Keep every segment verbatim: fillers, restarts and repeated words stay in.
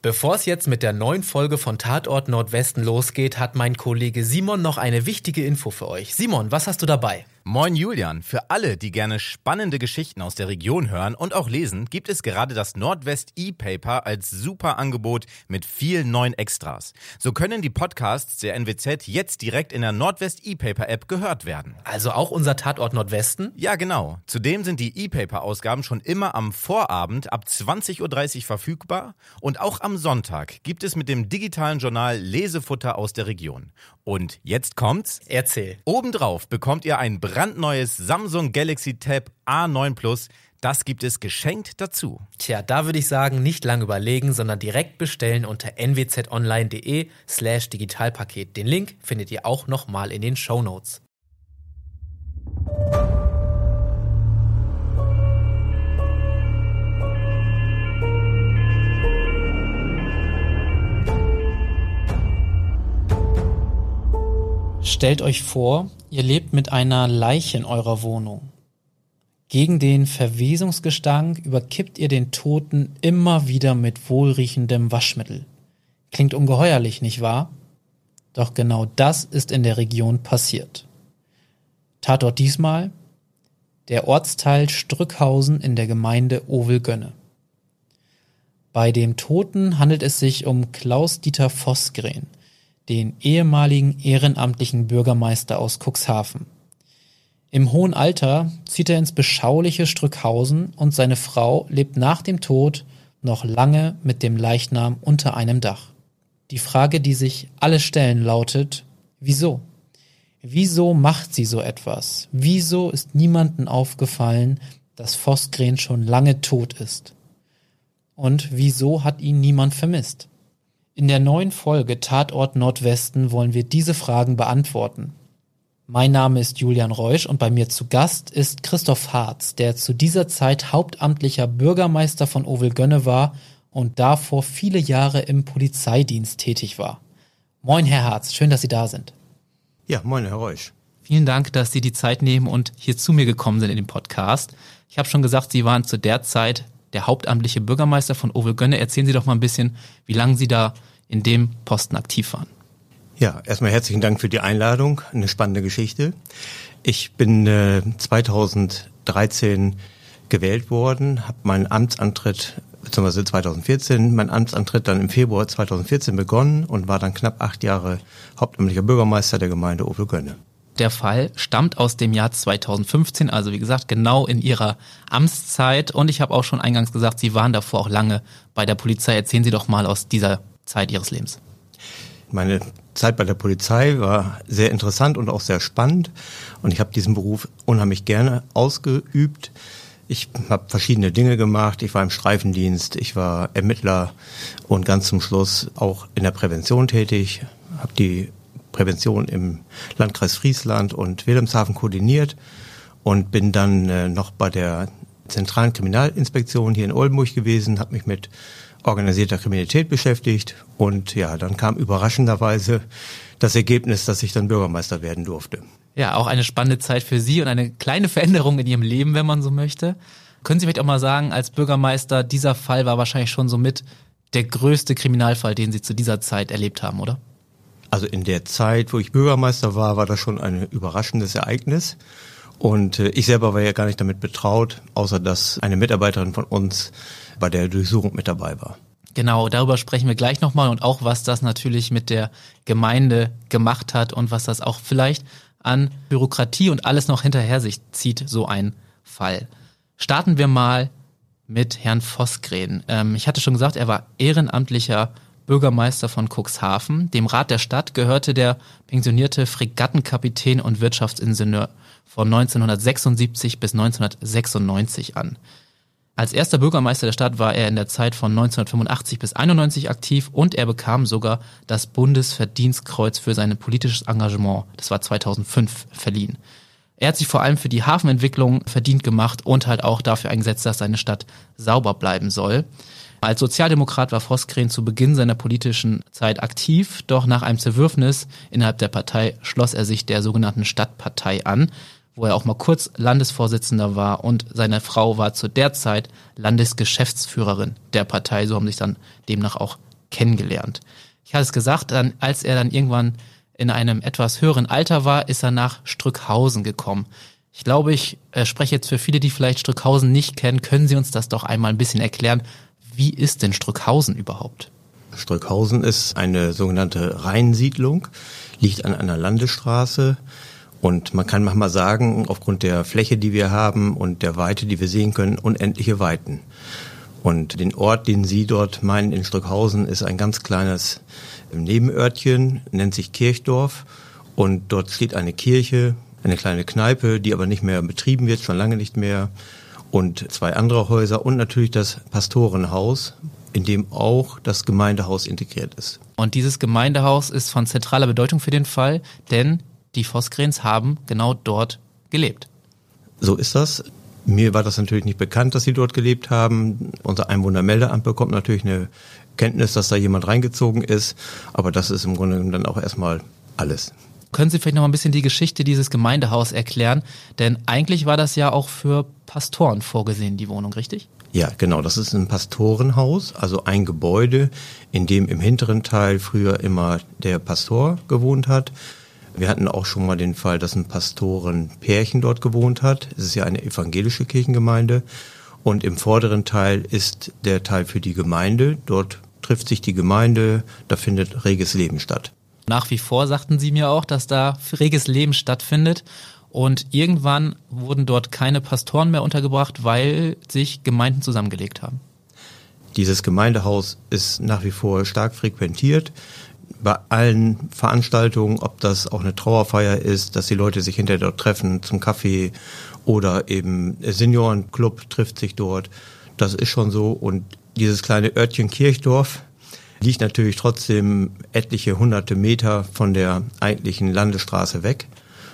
Bevor es jetzt mit der neuen Folge von Tatort Nordwesten losgeht, hat mein Kollege Simon noch eine wichtige Info für euch. Simon, was hast du dabei? Moin Julian, für alle, die gerne spannende Geschichten aus der Region hören und auch lesen, gibt es gerade das Nordwest E-Paper als super Angebot mit vielen neuen Extras. So können die Podcasts der N W Z jetzt direkt in der Nordwest E-Paper App gehört werden. Also auch unser Tatort Nordwesten? Ja, genau. Zudem sind die E-Paper-Ausgaben schon immer am Vorabend ab zwanzig Uhr dreißig verfügbar und auch am Sonntag gibt es mit dem digitalen Journal Lesefutter aus der Region. Und jetzt kommt's. Erzähl. Obendrauf bekommt ihr ein brandneues Samsung Galaxy Tab A neun Plus. Das gibt es geschenkt dazu. Tja, da würde ich sagen, nicht lang überlegen, sondern direkt bestellen unter nwzonline.de slash Digitalpaket. Den Link findet ihr auch nochmal in den Shownotes. Stellt euch vor, ihr lebt mit einer Leiche in eurer Wohnung. Gegen den Verwesungsgestank überkippt ihr den Toten immer wieder mit wohlriechendem Waschmittel. Klingt ungeheuerlich, nicht wahr? Doch genau das ist in der Region passiert. Tatort diesmal: der Ortsteil Strückhausen in der Gemeinde Ovelgönne. Bei dem Toten handelt es sich um Klaus-Dieter Vosgren, den ehemaligen ehrenamtlichen Bürgermeister aus Cuxhaven. Im hohen Alter zieht er ins beschauliche Strückhausen und seine Frau lebt nach dem Tod noch lange mit dem Leichnam unter einem Dach. Die Frage, die sich alle stellen, lautet: Wieso? Wieso macht sie so etwas? Wieso ist niemandem aufgefallen, dass Vosgren schon lange tot ist? Und wieso hat ihn niemand vermisst? In der neuen Folge Tatort Nordwesten wollen wir diese Fragen beantworten. Mein Name ist Julian Reusch und bei mir zu Gast ist Christoph Harz, der zu dieser Zeit hauptamtlicher Bürgermeister von Ovelgönne war und davor viele Jahre im Polizeidienst tätig war. Moin, Herr Harz, schön, dass Sie da sind. Ja, moin, Herr Reusch. Vielen Dank, dass Sie die Zeit nehmen und hier zu mir gekommen sind in den Podcast. Ich habe schon gesagt, Sie waren zu der Zeit der hauptamtliche Bürgermeister von Ovelgönne. Erzählen Sie doch mal ein bisschen, wie lange Sie da in dem Posten aktiv waren. Ja, erstmal herzlichen Dank für die Einladung. Eine spannende Geschichte. Ich bin äh, zweitausenddreizehn gewählt worden, habe meinen Amtsantritt, beziehungsweise zweitausendvierzehn, mein Amtsantritt dann im Februar zweitausendvierzehn begonnen und war dann knapp acht Jahre hauptamtlicher Bürgermeister der Gemeinde Ovelgönne. Der Fall stammt aus dem Jahr zweitausendfünfzehn, also wie gesagt, genau in Ihrer Amtszeit. Und ich habe auch schon eingangs gesagt, Sie waren davor auch lange bei der Polizei. Erzählen Sie doch mal aus dieser Zeit Ihres Lebens. Meine Zeit bei der Polizei war sehr interessant und auch sehr spannend. Und ich habe diesen Beruf unheimlich gerne ausgeübt. Ich habe verschiedene Dinge gemacht. Ich war im Streifendienst, ich war Ermittler und ganz zum Schluss auch in der Prävention tätig. Habe die Prävention im Landkreis Friesland und Wilhelmshaven koordiniert und bin dann äh, noch bei der zentralen Kriminalinspektion hier in Oldenburg gewesen, habe mich mit organisierter Kriminalität beschäftigt und ja, dann kam überraschenderweise das Ergebnis, dass ich dann Bürgermeister werden durfte. Ja, auch eine spannende Zeit für Sie und eine kleine Veränderung in Ihrem Leben, wenn man so möchte. Können Sie vielleicht auch mal sagen, als Bürgermeister, dieser Fall war wahrscheinlich schon somit der größte Kriminalfall, den Sie zu dieser Zeit erlebt haben, oder? Also in der Zeit, wo ich Bürgermeister war, war das schon ein überraschendes Ereignis. Und äh, ich selber war ja gar nicht damit betraut, außer dass eine Mitarbeiterin von uns bei der Durchsuchung mit dabei war. Genau, darüber sprechen wir gleich nochmal und auch, was das natürlich mit der Gemeinde gemacht hat und was das auch vielleicht an Bürokratie und alles noch hinterher sich zieht, so ein Fall. Starten wir mal mit Herrn Vosgren. Ähm, ich hatte schon gesagt, er war ehrenamtlicher Bürgermeister von Cuxhaven. Dem Rat der Stadt gehörte der pensionierte Fregattenkapitän und Wirtschaftsingenieur von neunzehnhundertsechsundsiebzig bis neunzehnhundertsechsundneunzig an. Als erster Bürgermeister der Stadt war er in der Zeit von neunzehnhundertfünfundachtzig bis einundneunzig aktiv und er bekam sogar das Bundesverdienstkreuz für sein politisches Engagement, das war zweitausendfünf, verliehen. Er hat sich vor allem für die Hafenentwicklung verdient gemacht und halt auch dafür eingesetzt, dass seine Stadt sauber bleiben soll. Als Sozialdemokrat war Vosgren zu Beginn seiner politischen Zeit aktiv, doch nach einem Zerwürfnis innerhalb der Partei schloss er sich der sogenannten Stadtpartei an, wo er auch mal kurz Landesvorsitzender war und seine Frau war zu der Zeit Landesgeschäftsführerin der Partei, so haben sich dann demnach auch kennengelernt. Ich hatte es gesagt, dann, als er dann irgendwann in einem etwas höheren Alter war, ist er nach Strückhausen gekommen. Ich glaube, ich äh, spreche jetzt für viele, die vielleicht Strückhausen nicht kennen. Können Sie uns das doch einmal ein bisschen erklären? Wie ist denn Strückhausen überhaupt? Strückhausen ist eine sogenannte Reihensiedlung, liegt an einer Landesstraße und man kann manchmal sagen, aufgrund der Fläche, die wir haben und der Weite, die wir sehen können, unendliche Weiten. Und den Ort, den Sie dort meinen in Strückhausen, ist ein ganz kleines Nebenörtchen, nennt sich Kirchdorf und dort steht eine Kirche, eine kleine Kneipe, die aber nicht mehr betrieben wird, schon lange nicht mehr, und zwei andere Häuser und natürlich das Pastorenhaus, in dem auch das Gemeindehaus integriert ist. Und dieses Gemeindehaus ist von zentraler Bedeutung für den Fall, denn die Vosgrens haben genau dort gelebt. So ist das. Mir war das natürlich nicht bekannt, dass sie dort gelebt haben. Unser Einwohnermeldeamt bekommt natürlich eine Kenntnis, dass da jemand reingezogen ist, aber das ist im Grunde dann auch erstmal alles. Können Sie vielleicht noch mal ein bisschen die Geschichte dieses Gemeindehaus erklären? Denn eigentlich war das ja auch für Pastoren vorgesehen, die Wohnung, richtig? Ja, genau. Das ist ein Pastorenhaus, also ein Gebäude, in dem im hinteren Teil früher immer der Pastor gewohnt hat. Wir hatten auch schon mal den Fall, dass ein Pastorenpärchen dort gewohnt hat. Es ist ja eine evangelische Kirchengemeinde. Und im vorderen Teil ist der Teil für die Gemeinde. Dort trifft sich die Gemeinde, da findet reges Leben statt. Nach wie vor sagten Sie mir auch, dass da reges Leben stattfindet. Und irgendwann wurden dort keine Pastoren mehr untergebracht, weil sich Gemeinden zusammengelegt haben. Dieses Gemeindehaus ist nach wie vor stark frequentiert. Bei allen Veranstaltungen, ob das auch eine Trauerfeier ist, dass die Leute sich hinterher dort treffen zum Kaffee oder eben der Seniorenclub trifft sich dort. Das ist schon so. Und dieses kleine Örtchen Kirchdorf liegt natürlich trotzdem etliche hunderte Meter von der eigentlichen Landesstraße weg.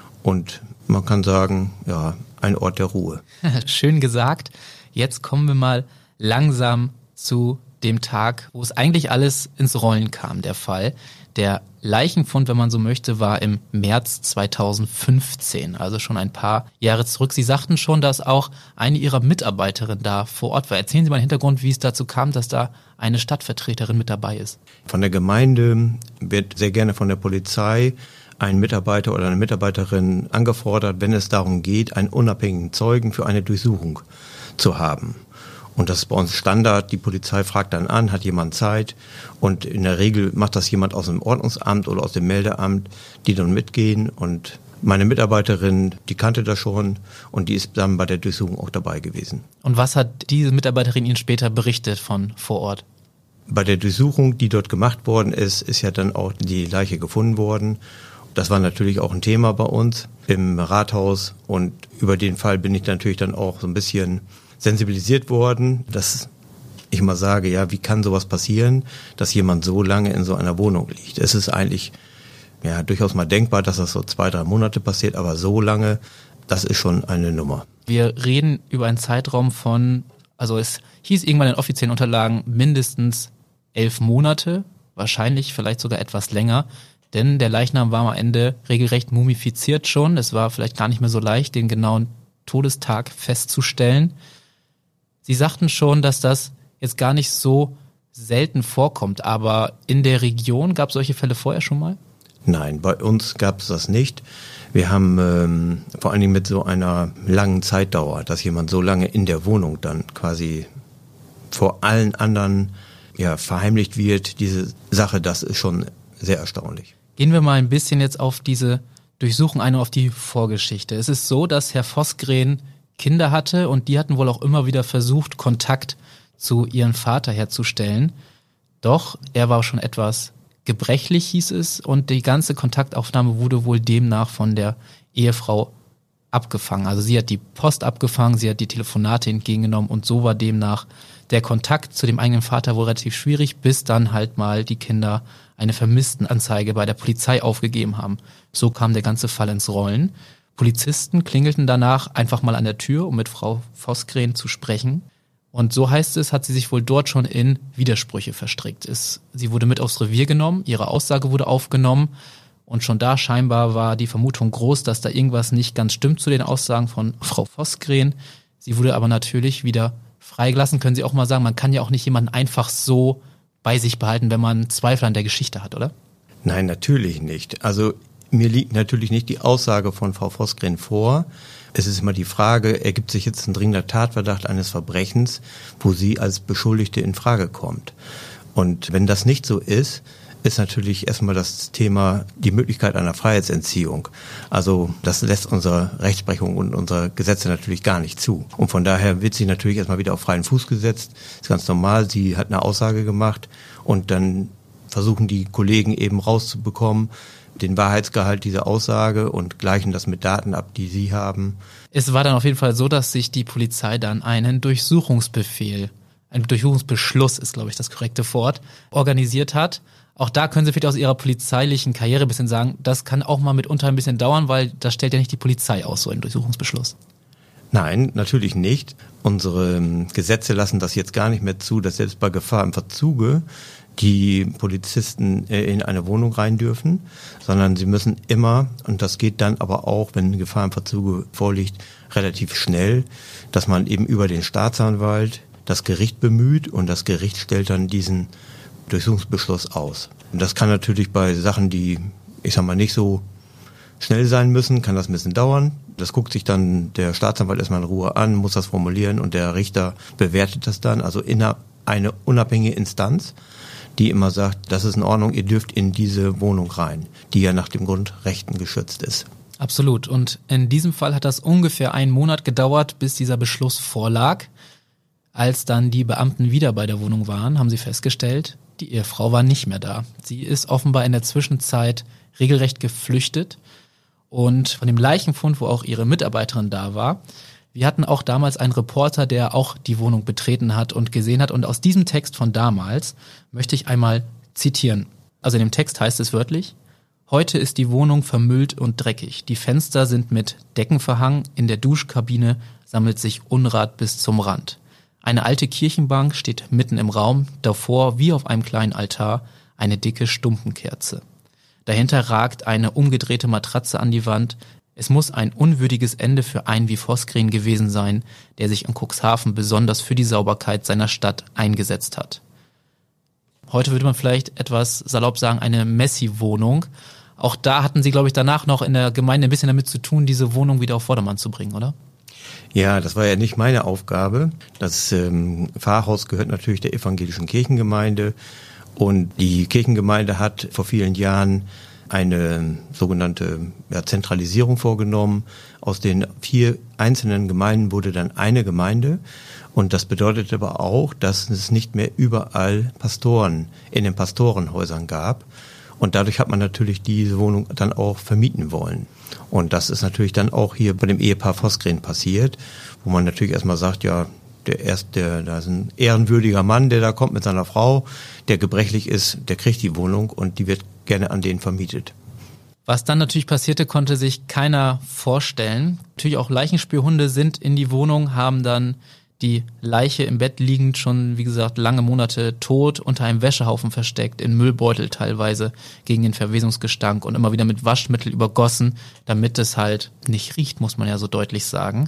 Und man kann sagen, ja, ein Ort der Ruhe. Schön gesagt. Jetzt kommen wir mal langsam zu dem Tag, wo es eigentlich alles ins Rollen kam, der Fall. Der Leichenfund, wenn man so möchte, war im März zweitausendfünfzehn, also schon ein paar Jahre zurück. Sie sagten schon, dass auch eine Ihrer Mitarbeiterinnen da vor Ort war. Erzählen Sie mal den Hintergrund, wie es dazu kam, dass da eine Stadtvertreterin mit dabei ist. Von der Gemeinde wird sehr gerne von der Polizei ein Mitarbeiter oder eine Mitarbeiterin angefordert, wenn es darum geht, einen unabhängigen Zeugen für eine Durchsuchung zu haben. Und das ist bei uns Standard. Die Polizei fragt dann an, hat jemand Zeit? Und in der Regel macht das jemand aus dem Ordnungsamt oder aus dem Meldeamt, die dann mitgehen. Und meine Mitarbeiterin, die kannte das schon und die ist dann bei der Durchsuchung auch dabei gewesen. Und was hat diese Mitarbeiterin Ihnen später berichtet von vor Ort? Bei der Durchsuchung, die dort gemacht worden ist, ist ja dann auch die Leiche gefunden worden. Das war natürlich auch ein Thema bei uns im Rathaus. Und über den Fall bin ich natürlich dann auch so ein bisschen sensibilisiert worden, dass ich mal sage, ja, wie kann sowas passieren, dass jemand so lange in so einer Wohnung liegt? Es ist eigentlich ja durchaus mal denkbar, dass das so zwei, drei Monate passiert, aber so lange, das ist schon eine Nummer. Wir reden über einen Zeitraum von, also es hieß irgendwann in offiziellen Unterlagen mindestens elf Monate, wahrscheinlich vielleicht sogar etwas länger, denn der Leichnam war am Ende regelrecht mumifiziert schon. Es war vielleicht gar nicht mehr so leicht, den genauen Todestag festzustellen. Sie sagten schon, dass das jetzt gar nicht so selten vorkommt, aber in der Region gab es solche Fälle vorher schon mal? Nein, bei uns gab es das nicht. Wir haben ähm, vor allen Dingen mit so einer langen Zeitdauer, dass jemand so lange in der Wohnung dann quasi vor allen anderen ja, verheimlicht wird, diese Sache, das ist schon sehr erstaunlich. Gehen wir mal ein bisschen jetzt auf diese Durchsuchung ein und auf die Vorgeschichte. Es ist so, dass Herr Vosgren Kinder hatte und die hatten wohl auch immer wieder versucht, Kontakt zu ihrem Vater herzustellen. Doch er war schon etwas gebrechlich, hieß es, und die ganze Kontaktaufnahme wurde wohl demnach von der Ehefrau abgefangen. Also sie hat die Post abgefangen, sie hat die Telefonate entgegengenommen und so war demnach der Kontakt zu dem eigenen Vater wohl relativ schwierig, bis dann halt mal die Kinder eine Vermisstenanzeige bei der Polizei aufgegeben haben. So kam der ganze Fall ins Rollen. Polizisten klingelten danach einfach mal an der Tür, um mit Frau Vosgren zu sprechen. Und so heißt es, hat sie sich wohl dort schon in Widersprüche verstrickt. Es, sie wurde mit aufs Revier genommen, ihre Aussage wurde aufgenommen und schon da scheinbar war die Vermutung groß, dass da irgendwas nicht ganz stimmt zu den Aussagen von Frau Vosgren. Sie wurde aber natürlich wieder freigelassen. Können Sie auch mal sagen, man kann ja auch nicht jemanden einfach so bei sich behalten, wenn man Zweifel an der Geschichte hat, oder? Nein, natürlich nicht. Also mir liegt natürlich nicht die Aussage von Frau Vosgren vor. Es ist immer die Frage, ergibt sich jetzt ein dringender Tatverdacht eines Verbrechens, wo sie als Beschuldigte in Frage kommt. Und wenn das nicht so ist, ist natürlich erstmal das Thema die Möglichkeit einer Freiheitsentziehung. Also das lässt unsere Rechtsprechung und unsere Gesetze natürlich gar nicht zu. Und von daher wird sie natürlich erstmal wieder auf freien Fuß gesetzt. Das ist ganz normal. Sie hat eine Aussage gemacht und dann versuchen die Kollegen eben rauszubekommen, den Wahrheitsgehalt dieser Aussage und gleichen das mit Daten ab, die sie haben. Es war dann auf jeden Fall so, dass sich die Polizei dann einen Durchsuchungsbefehl, ein Durchsuchungsbeschluss ist, glaube ich, das korrekte Wort, organisiert hat. Auch da können Sie vielleicht aus Ihrer polizeilichen Karriere ein bisschen sagen, das kann auch mal mitunter ein bisschen dauern, weil das stellt ja nicht die Polizei aus, so ein Durchsuchungsbeschluss. Nein, natürlich nicht. Unsere Gesetze lassen das jetzt gar nicht mehr zu, dass selbst bei Gefahr im Verzuge die Polizisten in eine Wohnung rein dürfen, sondern sie müssen immer, und das geht dann aber auch, wenn Gefahr im Verzuge vorliegt, relativ schnell, dass man eben über den Staatsanwalt das Gericht bemüht und das Gericht stellt dann diesen Durchsuchungsbeschluss aus. Und das kann natürlich bei Sachen, die, ich sag mal, nicht so schnell sein müssen, kann das ein bisschen dauern. Das guckt sich dann der Staatsanwalt erstmal in Ruhe an, muss das formulieren und der Richter bewertet das dann, also in eine unabhängige Instanz, die immer sagt, das ist in Ordnung, ihr dürft in diese Wohnung rein, die ja nach dem Grundrechten geschützt ist. Absolut. Und in diesem Fall hat das ungefähr einen Monat gedauert, bis dieser Beschluss vorlag. Als dann die Beamten wieder bei der Wohnung waren, haben sie festgestellt, die Ehefrau war nicht mehr da. Sie ist offenbar in der Zwischenzeit regelrecht geflüchtet. Und von dem Leichenfund, wo auch ihre Mitarbeiterin da war, wir hatten auch damals einen Reporter, der auch die Wohnung betreten hat und gesehen hat. Und aus diesem Text von damals möchte ich einmal zitieren. Also in dem Text heißt es wörtlich: Heute ist die Wohnung vermüllt und dreckig. Die Fenster sind mit Decken verhangen. In der Duschkabine sammelt sich Unrat bis zum Rand. Eine alte Kirchenbank steht mitten im Raum. Davor, wie auf einem kleinen Altar, eine dicke Stumpenkerze. Dahinter ragt eine umgedrehte Matratze an die Wand. Es muss ein unwürdiges Ende für einen wie Vosgren gewesen sein, der sich in Cuxhaven besonders für die Sauberkeit seiner Stadt eingesetzt hat. Heute würde man vielleicht etwas salopp sagen, eine Messi-Wohnung. Auch da hatten Sie, glaube ich, danach noch in der Gemeinde ein bisschen damit zu tun, diese Wohnung wieder auf Vordermann zu bringen, oder? Ja, das war ja nicht meine Aufgabe. Das ähm, Pfarrhaus gehört natürlich der evangelischen Kirchengemeinde und die Kirchengemeinde hat vor vielen Jahren eine sogenannte ja, Zentralisierung vorgenommen. Aus den vier einzelnen Gemeinden wurde dann eine Gemeinde und das bedeutet aber auch, dass es nicht mehr überall Pastoren in den Pastorenhäusern gab und dadurch hat man natürlich diese Wohnung dann auch vermieten wollen. Und das ist natürlich dann auch hier bei dem Ehepaar Vosgren passiert, wo man natürlich erstmal sagt, ja, der erst, der, da ist ein ehrenwürdiger Mann, der da kommt mit seiner Frau, der gebrechlich ist, der kriegt die Wohnung und die wird gerne an den vermietet. Was dann natürlich passierte, konnte sich keiner vorstellen. Natürlich auch Leichenspürhunde sind in die Wohnung, haben dann die Leiche im Bett liegend schon, wie gesagt, lange Monate tot, unter einem Wäschehaufen versteckt, in Müllbeutel teilweise gegen den Verwesungsgestank und immer wieder mit Waschmittel übergossen, damit es halt nicht riecht, muss man ja so deutlich sagen.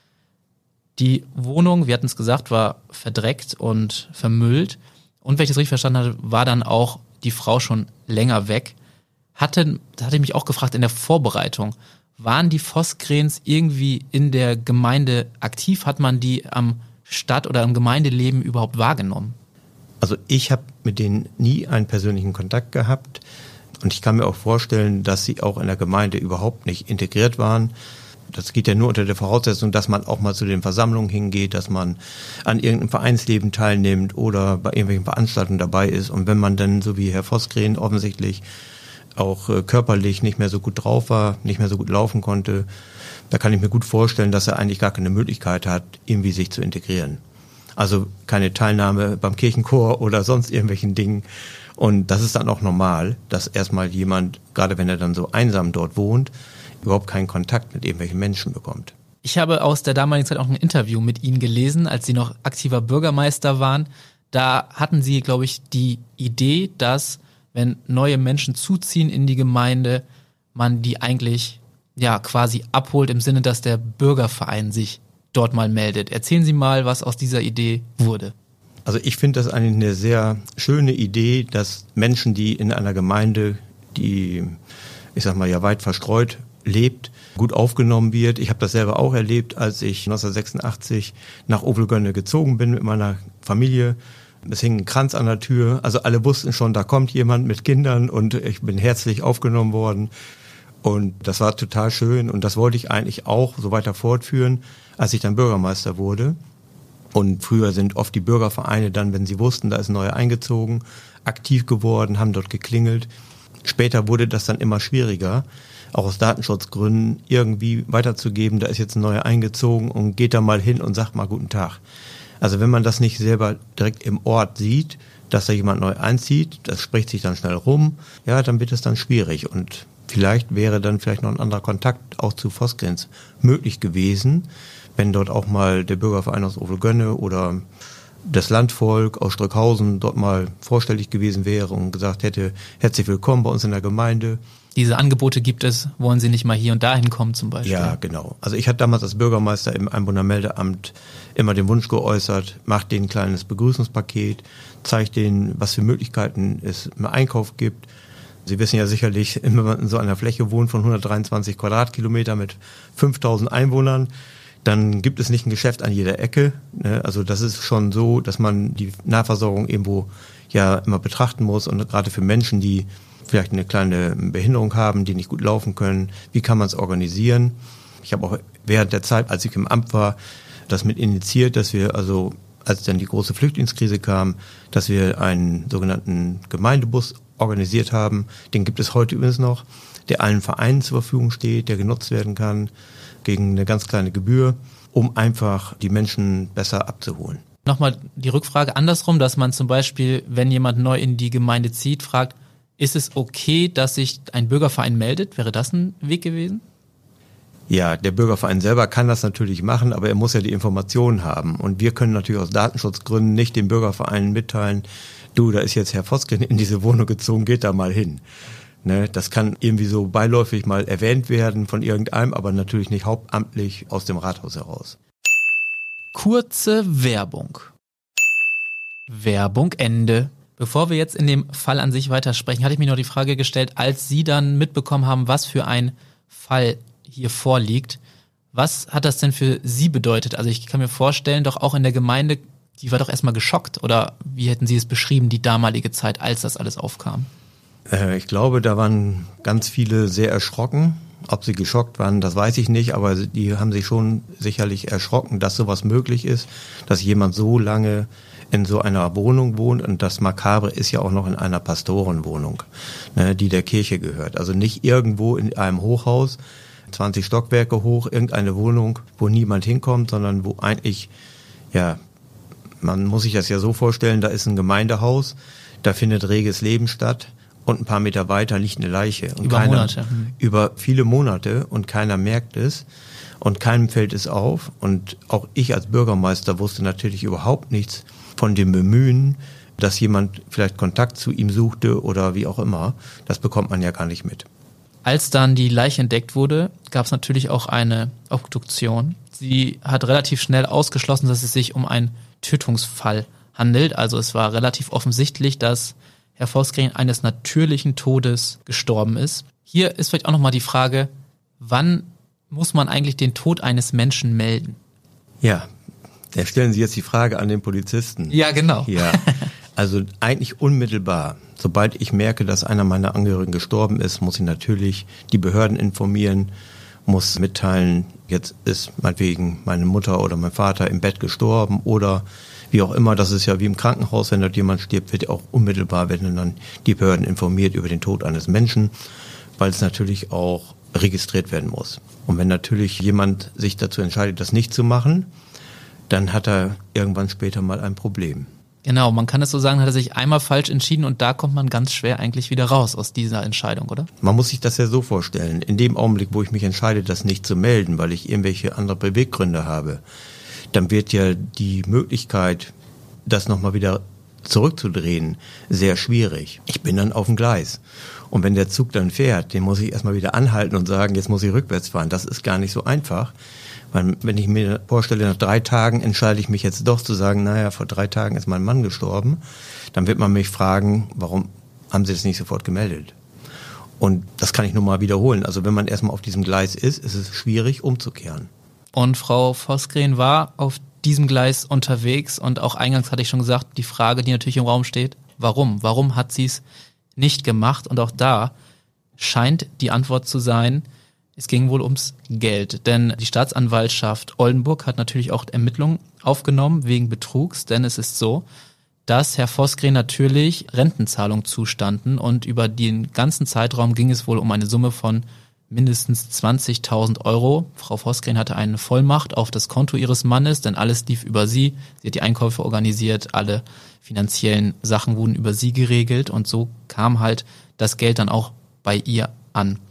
Die Wohnung, wir hatten es gesagt, war verdreckt und vermüllt. Und wenn ich das richtig verstanden hatte, war dann auch die Frau schon länger weg. Hatte, da hatte ich mich auch gefragt in der Vorbereitung, waren die Vosgrens irgendwie in der Gemeinde aktiv? Hat man die am Stadt- oder am Gemeindeleben überhaupt wahrgenommen? Also ich habe mit denen nie einen persönlichen Kontakt gehabt und ich kann mir auch vorstellen, dass sie auch in der Gemeinde überhaupt nicht integriert waren. Das geht ja nur unter der Voraussetzung, dass man auch mal zu den Versammlungen hingeht, dass man an irgendeinem Vereinsleben teilnimmt oder bei irgendwelchen Veranstaltungen dabei ist. Und wenn man dann, so wie Herr Vosgren offensichtlich auch äh, körperlich nicht mehr so gut drauf war, nicht mehr so gut laufen konnte, da kann ich mir gut vorstellen, dass er eigentlich gar keine Möglichkeit hat, irgendwie sich zu integrieren. Also keine Teilnahme beim Kirchenchor oder sonst irgendwelchen Dingen. Und das ist dann auch normal, dass erstmal jemand, gerade wenn er dann so einsam dort wohnt, überhaupt keinen Kontakt mit irgendwelchen Menschen bekommt. Ich habe aus der damaligen Zeit auch ein Interview mit Ihnen gelesen, als Sie noch aktiver Bürgermeister waren. Da hatten Sie, glaube ich, die Idee, dass, wenn neue Menschen zuziehen in die Gemeinde, man die eigentlich ja quasi abholt im Sinne, dass der Bürgerverein sich dort mal meldet. Erzählen Sie mal, was aus dieser Idee wurde. Also ich finde das eigentlich eine sehr schöne Idee, dass Menschen, die in einer Gemeinde, die, ich sag mal, ja weit verstreut lebt, gut aufgenommen wird. Ich habe das selber auch erlebt, als ich neunzehnhundertsechsundachtzig nach Ovelgönne gezogen bin mit meiner Familie. Es hing ein Kranz an der Tür, also alle wussten schon, da kommt jemand mit Kindern und ich bin herzlich aufgenommen worden. Und das war total schön und das wollte ich eigentlich auch so weiter fortführen, als ich dann Bürgermeister wurde. Und früher sind oft die Bürgervereine dann, wenn sie wussten, da ist ein neuer eingezogen, aktiv geworden, haben dort geklingelt. Später wurde das dann immer schwieriger, auch aus Datenschutzgründen irgendwie weiterzugeben, da ist jetzt ein neuer eingezogen und geht da mal hin und sagt mal guten Tag. Also wenn man das nicht selber direkt im Ort sieht, dass da jemand neu einzieht, das spricht sich dann schnell rum, ja, dann wird es dann schwierig. Und vielleicht wäre dann vielleicht noch ein anderer Kontakt auch zu Voskuenz möglich gewesen, wenn dort auch mal der Bürgerverein aus Ovelgönne oder das Landvolk aus Strückhausen dort mal vorstellig gewesen wäre und gesagt hätte, herzlich willkommen bei uns in der Gemeinde. Diese Angebote gibt es, wollen Sie nicht mal hier und dahin kommen zum Beispiel? Ja, genau. Also ich hatte damals als Bürgermeister im Einwohnermeldeamt immer den Wunsch geäußert, macht denen ein kleines Begrüßungspaket, zeigt denen, was für Möglichkeiten es im Einkauf gibt. Sie wissen ja sicherlich, wenn man in so einer Fläche wohnt von hundertdreiundzwanzig Quadratkilometer mit fünftausend Einwohnern, dann gibt es nicht ein Geschäft an jeder Ecke. Also das ist schon so, dass man die Nahversorgung irgendwo ja immer betrachten muss und gerade für Menschen, die vielleicht eine kleine Behinderung haben, die nicht gut laufen können, wie kann man es organisieren? Ich habe auch während der Zeit, als ich im Amt war, das mit initiiert, dass wir also, als dann die große Flüchtlingskrise kam, dass wir einen sogenannten Gemeindebus organisiert haben. Den gibt es heute übrigens noch, der allen Vereinen zur Verfügung steht, der genutzt werden kann gegen eine ganz kleine Gebühr, um einfach die Menschen besser abzuholen. Nochmal die Rückfrage andersrum, dass man zum Beispiel, wenn jemand neu in die Gemeinde zieht, fragt, ist es okay, dass sich ein Bürgerverein meldet? Wäre das ein Weg gewesen? Ja, der Bürgerverein selber kann das natürlich machen, aber er muss ja die Informationen haben. Und wir können natürlich aus Datenschutzgründen nicht dem Bürgerverein mitteilen, du, da ist jetzt Herr Voskuenz in diese Wohnung gezogen, geht da mal hin. Ne, das kann irgendwie so beiläufig mal erwähnt werden von irgendeinem, aber natürlich nicht hauptamtlich aus dem Rathaus heraus. Kurze Werbung. Werbung Ende. Bevor wir jetzt in dem Fall an sich weitersprechen, hatte ich mir noch die Frage gestellt, als Sie dann mitbekommen haben, was für ein Fall hier vorliegt, was hat das denn für Sie bedeutet? Also ich kann mir vorstellen, doch auch in der Gemeinde, die war doch erstmal geschockt, oder wie hätten Sie es beschrieben, die damalige Zeit, als das alles aufkam? Äh, ich glaube, da waren ganz viele sehr erschrocken. Ob sie geschockt waren, das weiß ich nicht, aber die haben sich schon sicherlich erschrocken, dass sowas möglich ist, dass jemand so lange in so einer Wohnung wohnt, und das Makabre ist ja auch noch in einer Pastorenwohnung, ne, die der Kirche gehört. Also nicht irgendwo in einem Hochhaus, zwanzig Stockwerke hoch, irgendeine Wohnung, wo niemand hinkommt, sondern wo eigentlich, ja, man muss sich das ja so vorstellen, da ist ein Gemeindehaus, da findet reges Leben statt und ein paar Meter weiter liegt eine Leiche. Und über keiner, Monate. Über viele Monate, und keiner merkt es. Und keinem fällt es auf. Und auch ich als Bürgermeister wusste natürlich überhaupt nichts von dem Bemühen, dass jemand vielleicht Kontakt zu ihm suchte oder wie auch immer. Das bekommt man ja gar nicht mit. Als dann die Leiche entdeckt wurde, gab es natürlich auch eine Obduktion. Sie hat relativ schnell ausgeschlossen, dass es sich um einen Tötungsfall handelt. Also es war relativ offensichtlich, dass Herr Voskuenz eines natürlichen Todes gestorben ist. Hier ist vielleicht auch nochmal die Frage, wann muss man eigentlich den Tod eines Menschen melden? Ja, da stellen Sie jetzt die Frage an den Polizisten. Ja, genau. Ja, also eigentlich unmittelbar. Sobald ich merke, dass einer meiner Angehörigen gestorben ist, muss ich natürlich die Behörden informieren, muss mitteilen, jetzt ist meinetwegen meine Mutter oder mein Vater im Bett gestorben oder wie auch immer. Das ist ja wie im Krankenhaus, wenn dort jemand stirbt, wird ja auch unmittelbar, werden dann die Behörden informiert über den Tod eines Menschen, weil es natürlich auch registriert werden muss. Und wenn natürlich jemand sich dazu entscheidet, das nicht zu machen, dann hat er irgendwann später mal ein Problem. Genau, man kann es so sagen, hat er sich einmal falsch entschieden und da kommt man ganz schwer eigentlich wieder raus aus dieser Entscheidung, oder? Man muss sich das ja so vorstellen, in dem Augenblick, wo ich mich entscheide, das nicht zu melden, weil ich irgendwelche andere Beweggründe habe, dann wird ja die Möglichkeit, das nochmal wieder zurückzudrehen, sehr schwierig. Ich bin dann auf dem Gleis. Und wenn der Zug dann fährt, den muss ich erstmal wieder anhalten und sagen, jetzt muss ich rückwärts fahren. Das ist gar nicht so einfach, Weil wenn ich mir vorstelle, nach drei Tagen entscheide ich mich jetzt doch zu sagen, naja, vor drei Tagen ist mein Mann gestorben, dann wird man mich fragen, warum haben Sie das nicht sofort gemeldet? Und das kann ich nur mal wiederholen. Also wenn man erstmal auf diesem Gleis ist, ist es schwierig umzukehren. Und Frau Vosgren war auf diesem Gleis unterwegs und auch eingangs hatte ich schon gesagt, die Frage, die natürlich im Raum steht, warum? Warum hat sie es nicht gemacht? Und auch da scheint die Antwort zu sein, es ging wohl ums Geld. Denn die Staatsanwaltschaft Oldenburg hat natürlich auch Ermittlungen aufgenommen wegen Betrugs, denn es ist so, dass Herr Vosgren natürlich Rentenzahlungen zustanden und über den ganzen Zeitraum ging es wohl um eine Summe von mindestens zwanzigtausend Euro. Frau Vosgren hatte eine Vollmacht auf das Konto ihres Mannes, denn alles lief über sie. Sie hat die Einkäufe organisiert, alle finanziellen Sachen wurden über sie geregelt und so kam halt das Geld dann auch bei ihr an.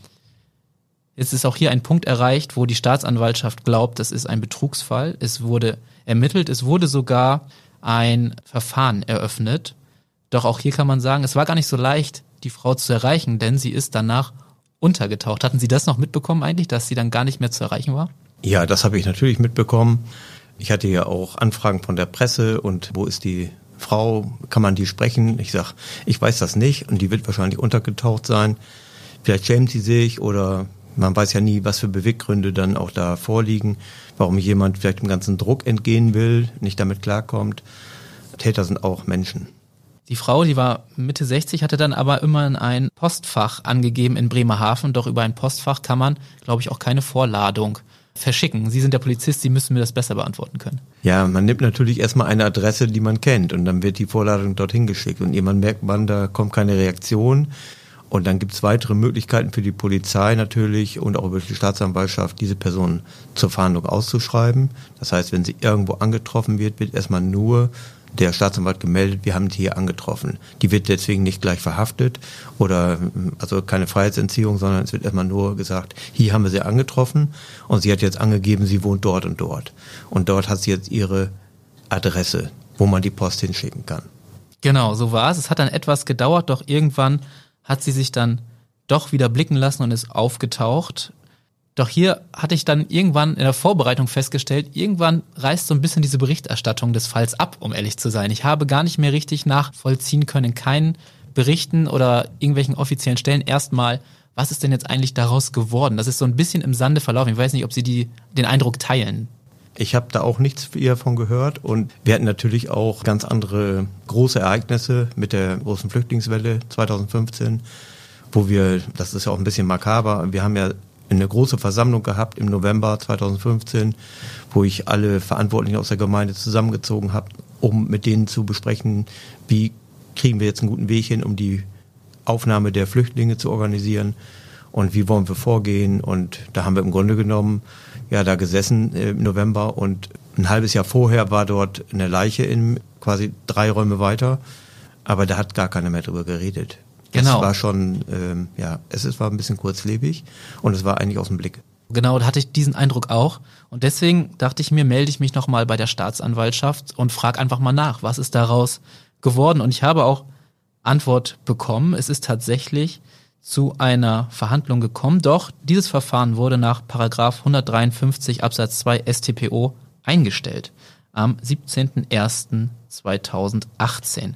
Jetzt ist auch hier ein Punkt erreicht, wo die Staatsanwaltschaft glaubt, das ist ein Betrugsfall. Es wurde ermittelt, es wurde sogar ein Verfahren eröffnet. Doch auch hier kann man sagen, es war gar nicht so leicht, die Frau zu erreichen, denn sie ist danach untergetaucht. Hatten Sie das noch mitbekommen eigentlich, dass sie dann gar nicht mehr zu erreichen war? Ja, das habe ich natürlich mitbekommen. Ich hatte ja auch Anfragen von der Presse und wo ist die Frau, kann man die sprechen? Ich sage, ich weiß das nicht und die wird wahrscheinlich untergetaucht sein. Vielleicht schämt sie sich oder man weiß ja nie, was für Beweggründe dann auch da vorliegen, warum jemand vielleicht dem ganzen Druck entgehen will, nicht damit klarkommt. Täter sind auch Menschen. Die Frau, die war Mitte sechzig, hatte dann aber immer ein Postfach angegeben in Bremerhaven. Doch über ein Postfach kann man, glaube ich, auch keine Vorladung verschicken. Sie sind der Polizist, Sie müssen mir das besser beantworten können. Ja, man nimmt natürlich erstmal eine Adresse, die man kennt und dann wird die Vorladung dorthin geschickt und irgendwann merkt man, da kommt keine Reaktion. Und dann gibt es weitere Möglichkeiten für die Polizei natürlich und auch über die Staatsanwaltschaft, diese Person zur Fahndung auszuschreiben. Das heißt, wenn sie irgendwo angetroffen wird, wird erstmal nur der Staatsanwalt gemeldet, wir haben die hier angetroffen. Die wird deswegen nicht gleich verhaftet oder also keine Freiheitsentziehung, sondern es wird erstmal nur gesagt, hier haben wir sie angetroffen und sie hat jetzt angegeben, sie wohnt dort und dort. Und dort hat sie jetzt ihre Adresse, wo man die Post hinschicken kann. Genau, so war es. Es hat dann etwas gedauert, doch irgendwann hat sie sich dann doch wieder blicken lassen und ist aufgetaucht. Doch hier hatte ich dann irgendwann in der Vorbereitung festgestellt, irgendwann reißt so ein bisschen diese Berichterstattung des Falls ab, um ehrlich zu sein. Ich habe gar nicht mehr richtig nachvollziehen können, in keinen Berichten oder irgendwelchen offiziellen Stellen erstmal, was ist denn jetzt eigentlich daraus geworden? Das ist so ein bisschen im Sande verlaufen. Ich weiß nicht, ob Sie die, den Eindruck teilen. Ich habe da auch nichts davon gehört und wir hatten natürlich auch ganz andere große Ereignisse mit der großen Flüchtlingswelle zwanzig fünfzehn, wo wir, das ist ja auch ein bisschen makaber, wir haben ja eine große Versammlung gehabt im November zwanzig fünfzehn, wo ich alle Verantwortlichen aus der Gemeinde zusammengezogen habe, um mit denen zu besprechen, wie kriegen wir jetzt einen guten Weg hin, um die Aufnahme der Flüchtlinge zu organisieren und wie wollen wir vorgehen. Und da haben wir im Grunde genommen ja da gesessen im November und ein halbes Jahr vorher war dort eine Leiche in quasi drei Räume weiter, aber da hat gar keiner mehr drüber geredet. Genau. Das war schon, ähm, ja, es, es war ein bisschen kurzlebig und es war eigentlich aus dem Blick. Genau, da hatte ich diesen Eindruck auch und deswegen dachte ich mir, melde ich mich nochmal bei der Staatsanwaltschaft und frage einfach mal nach, was ist daraus geworden, und ich habe auch Antwort bekommen. Es ist tatsächlich zu einer Verhandlung gekommen, doch dieses Verfahren wurde nach Paragraph hundertdreiundfünfzig Absatz zwei S t P O eingestellt am siebzehnten ersten zweitausendachtzehn.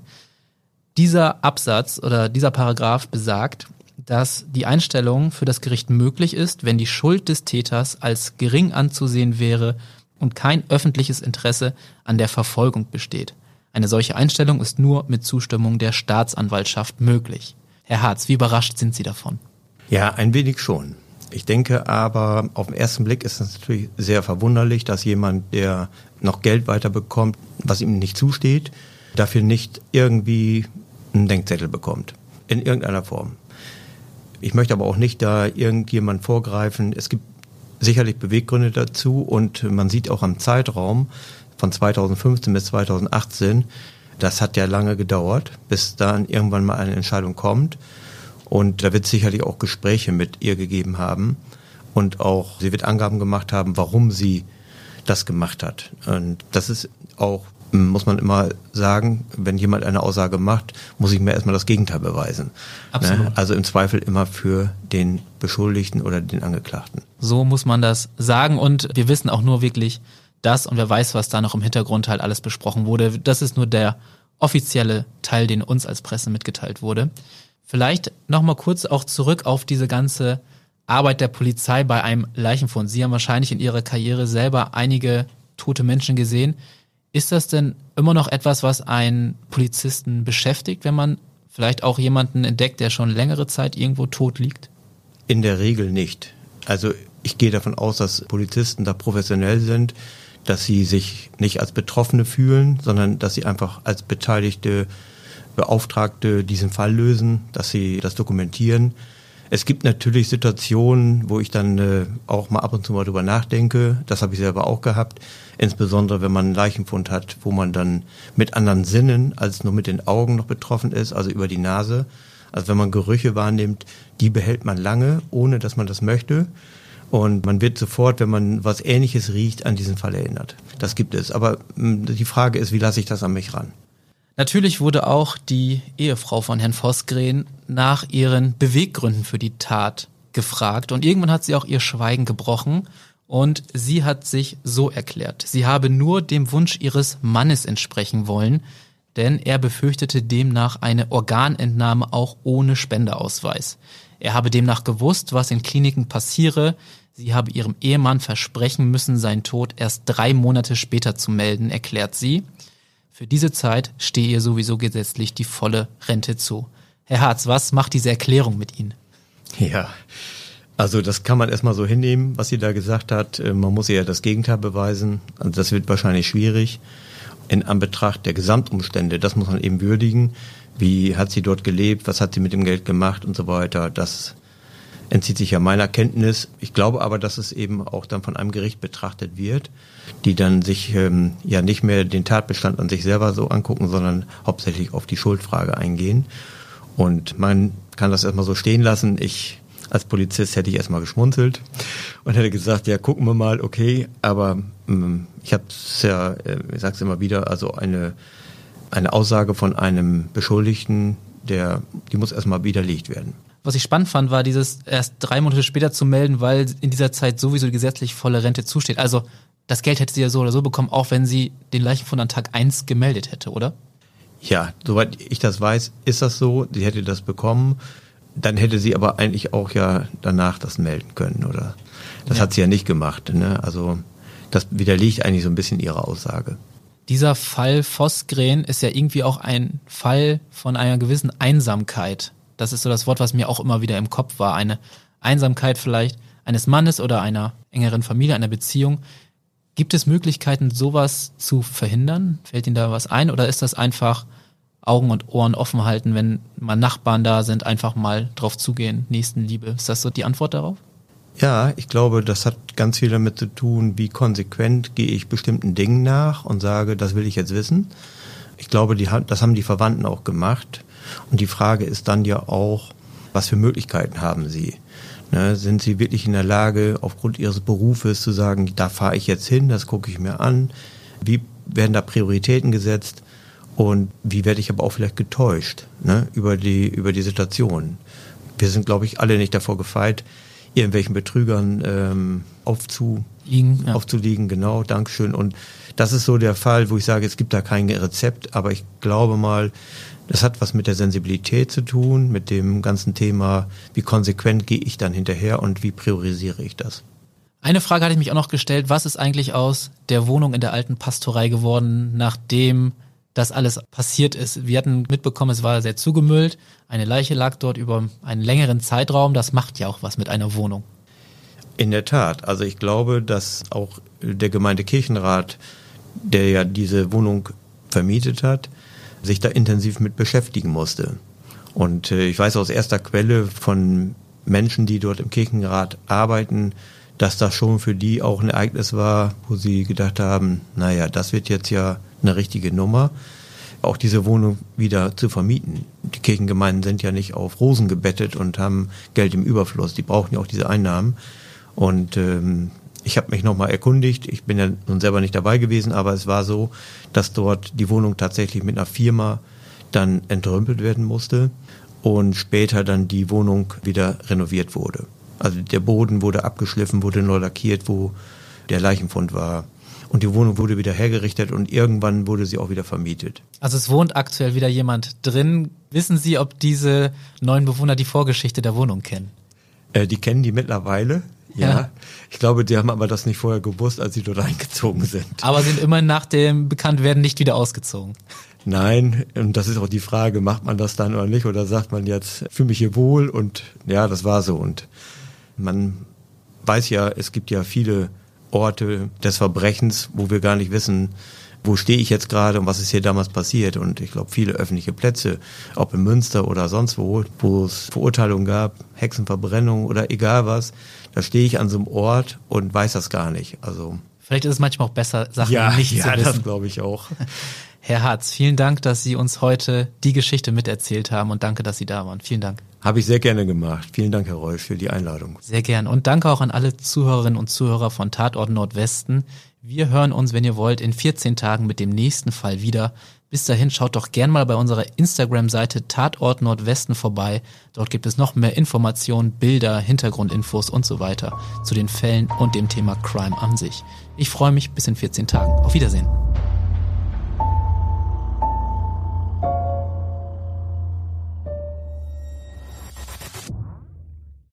Dieser Absatz oder dieser Paragraph besagt, dass die Einstellung für das Gericht möglich ist, wenn die Schuld des Täters als gering anzusehen wäre und kein öffentliches Interesse an der Verfolgung besteht. Eine solche Einstellung ist nur mit Zustimmung der Staatsanwaltschaft möglich. Herr Hartz, wie überrascht sind Sie davon? Ja, ein wenig schon. Ich denke aber, auf den ersten Blick ist es natürlich sehr verwunderlich, dass jemand, der noch Geld weiterbekommt, was ihm nicht zusteht, dafür nicht irgendwie einen Denkzettel bekommt. In irgendeiner Form. Ich möchte aber auch nicht da irgendjemand vorgreifen. Es gibt sicherlich Beweggründe dazu und man sieht auch am Zeitraum von zweitausendfünfzehn bis zweitausendachtzehn, das hat ja lange gedauert, bis dann irgendwann mal eine Entscheidung kommt. Und da wird es sicherlich auch Gespräche mit ihr gegeben haben. Und auch, sie wird Angaben gemacht haben, warum sie das gemacht hat. Und das ist auch muss man immer sagen, wenn jemand eine Aussage macht, muss ich mir erstmal das Gegenteil beweisen. Absolut. Ne? Also im Zweifel immer für den Beschuldigten oder den Angeklagten. So muss man das sagen und wir wissen auch nur wirklich das und wer weiß, was da noch im Hintergrund halt alles besprochen wurde. Das ist nur der offizielle Teil, den uns als Presse mitgeteilt wurde. Vielleicht nochmal kurz auch zurück auf diese ganze Arbeit der Polizei bei einem Leichenfund. Sie haben wahrscheinlich in Ihrer Karriere selber einige tote Menschen gesehen. Ist das denn immer noch etwas, was einen Polizisten beschäftigt, wenn man vielleicht auch jemanden entdeckt, der schon längere Zeit irgendwo tot liegt? In der Regel nicht. Also ich gehe davon aus, dass Polizisten da professionell sind, dass sie sich nicht als Betroffene fühlen, sondern dass sie einfach als beteiligte Beauftragte diesen Fall lösen, dass sie das dokumentieren. Es gibt natürlich Situationen, wo ich dann äh, auch mal ab und zu mal drüber nachdenke. Das habe ich selber auch gehabt. Insbesondere, wenn man einen Leichenfund hat, wo man dann mit anderen Sinnen als nur mit den Augen noch betroffen ist, also über die Nase. Also wenn man Gerüche wahrnimmt, die behält man lange, ohne dass man das möchte. Und man wird sofort, wenn man was Ähnliches riecht, an diesen Fall erinnert. Das gibt es. Aber mh, die Frage ist, wie lasse ich das an mich ran? Natürlich wurde auch die Ehefrau von Herrn Vosgren nach ihren Beweggründen für die Tat gefragt. Und irgendwann hat sie auch ihr Schweigen gebrochen und sie hat sich so erklärt. Sie habe nur dem Wunsch ihres Mannes entsprechen wollen, denn er befürchtete demnach eine Organentnahme auch ohne Spendeausweis. Er habe demnach gewusst, was in Kliniken passiere. Sie habe ihrem Ehemann versprechen müssen, seinen Tod erst drei Monate später zu melden, erklärt sie. Für diese Zeit stehe ihr sowieso gesetzlich die volle Rente zu. Herr Hartz, was macht diese Erklärung mit Ihnen? Ja, also das kann man erstmal so hinnehmen, was sie da gesagt hat. Man muss ihr ja das Gegenteil beweisen. Also das wird wahrscheinlich schwierig. In Anbetracht der Gesamtumstände, das muss man eben würdigen. Wie hat sie dort gelebt? Was hat sie mit dem Geld gemacht und so weiter? Das entzieht sich ja meiner Kenntnis. Ich glaube aber, dass es eben auch dann von einem Gericht betrachtet wird, die dann sich ähm, ja nicht mehr den Tatbestand an sich selber so angucken, sondern hauptsächlich auf die Schuldfrage eingehen. Und man kann das erstmal so stehen lassen. Ich als Polizist hätte ich erstmal geschmunzelt und hätte gesagt, ja, gucken wir mal, okay, aber ähm, ich habe es ja, äh, ich sage es immer wieder, also eine eine Aussage von einem Beschuldigten, der, die muss erstmal widerlegt werden. Was ich spannend fand, war dieses erst drei Monate später zu melden, weil in dieser Zeit sowieso die gesetzlich volle Rente zusteht. Also das Geld hätte sie ja so oder so bekommen, auch wenn sie den Leichenfund an Tag eins gemeldet hätte, oder? Ja, soweit ich das weiß, ist das so. Sie hätte das bekommen. Dann hätte sie aber eigentlich auch ja danach das melden können, oder? Das ja. hat sie ja nicht gemacht, ne? Also das widerlegt eigentlich so ein bisschen ihre Aussage. Dieser Fall Vosgren ist ja irgendwie auch ein Fall von einer gewissen Einsamkeit. Das ist so das Wort, was mir auch immer wieder im Kopf war. Eine Einsamkeit vielleicht eines Mannes oder einer engeren Familie, einer Beziehung. Gibt es Möglichkeiten, sowas zu verhindern? Fällt Ihnen da was ein? Oder ist das einfach Augen und Ohren offen halten, wenn mal Nachbarn da sind, einfach mal drauf zugehen, Nächstenliebe? Ist das so die Antwort darauf? Ja, ich glaube, das hat ganz viel damit zu tun, wie konsequent gehe ich bestimmten Dingen nach und sage, das will ich jetzt wissen. Ich glaube, die, das haben die Verwandten auch gemacht. Und die Frage ist dann ja auch, was für Möglichkeiten haben sie? Ne, sind sie wirklich in der Lage, aufgrund ihres Berufes zu sagen, da fahre ich jetzt hin, das gucke ich mir an? Wie werden da Prioritäten gesetzt? Und wie werde ich aber auch vielleicht getäuscht, ne, über die, über die Situation? Wir sind, glaube ich, alle nicht davor gefeit, irgendwelchen Betrügern ähm, aufzu, Liegen, ja. aufzuliegen, genau, Dankeschön. Und das ist so der Fall, wo ich sage, es gibt da kein Rezept, aber ich glaube mal, das hat was mit der Sensibilität zu tun, mit dem ganzen Thema, wie konsequent gehe ich dann hinterher und wie priorisiere ich das. Eine Frage hatte ich mich auch noch gestellt, was ist eigentlich aus der Wohnung in der alten Pastorei geworden, nachdem das alles passiert ist? Wir hatten mitbekommen, es war sehr zugemüllt, eine Leiche lag dort über einen längeren Zeitraum, das macht ja auch was mit einer Wohnung. In der Tat, also ich glaube, dass auch der Gemeindekirchenrat, der ja diese Wohnung vermietet hat, sich da intensiv mit beschäftigen musste. Und äh, ich weiß aus erster Quelle von Menschen, die dort im Kirchenrat arbeiten, dass das schon für die auch ein Ereignis war, wo sie gedacht haben, naja, das wird jetzt ja eine richtige Nummer, auch diese Wohnung wieder zu vermieten. Die Kirchengemeinden sind ja nicht auf Rosen gebettet und haben Geld im Überfluss, die brauchen ja auch diese Einnahmen. Und ähm, Ich habe mich nochmal erkundigt, ich bin ja nun selber nicht dabei gewesen, aber es war so, dass dort die Wohnung tatsächlich mit einer Firma dann entrümpelt werden musste und später dann die Wohnung wieder renoviert wurde. Also der Boden wurde abgeschliffen, wurde neu lackiert, wo der Leichenfund war. Und die Wohnung wurde wieder hergerichtet und irgendwann wurde sie auch wieder vermietet. Also es wohnt aktuell wieder jemand drin. Wissen Sie, ob diese neuen Bewohner die Vorgeschichte der Wohnung kennen? Äh, die kennen die mittlerweile, ja. ja. Ich glaube, die haben aber das nicht vorher gewusst, als sie dort eingezogen sind. Aber sind immer nach dem Bekanntwerden nicht wieder ausgezogen? Nein, und das ist auch die Frage, macht man das dann oder nicht? Oder sagt man jetzt, fühle mich hier wohl? Und ja, das war so. Und man weiß ja, es gibt ja viele Orte des Verbrechens, wo wir gar nicht wissen, wo stehe ich jetzt gerade und was ist hier damals passiert. Und ich glaube, viele öffentliche Plätze, ob in Münster oder sonst wo, wo es Verurteilungen gab, Hexenverbrennung oder egal was, da stehe ich an so einem Ort und weiß das gar nicht. Also vielleicht ist es manchmal auch besser, Sachen ja, nicht ja, zu wissen. Ja, das glaube ich auch. Herr Hartz, vielen Dank, dass Sie uns heute die Geschichte miterzählt haben und danke, dass Sie da waren. Vielen Dank. Habe ich sehr gerne gemacht. Vielen Dank, Herr Reusch, für die Einladung. Sehr gern. Und danke auch an alle Zuhörerinnen und Zuhörer von Tatort Nordwesten. Wir hören uns, wenn ihr wollt, in vierzehn Tagen mit dem nächsten Fall wieder. Bis dahin schaut doch gern mal bei unserer Instagram-Seite Tatort Nordwesten vorbei. Dort gibt es noch mehr Informationen, Bilder, Hintergrundinfos und so weiter zu den Fällen und dem Thema Crime an sich. Ich freue mich bis in vierzehn Tagen. Auf Wiedersehen.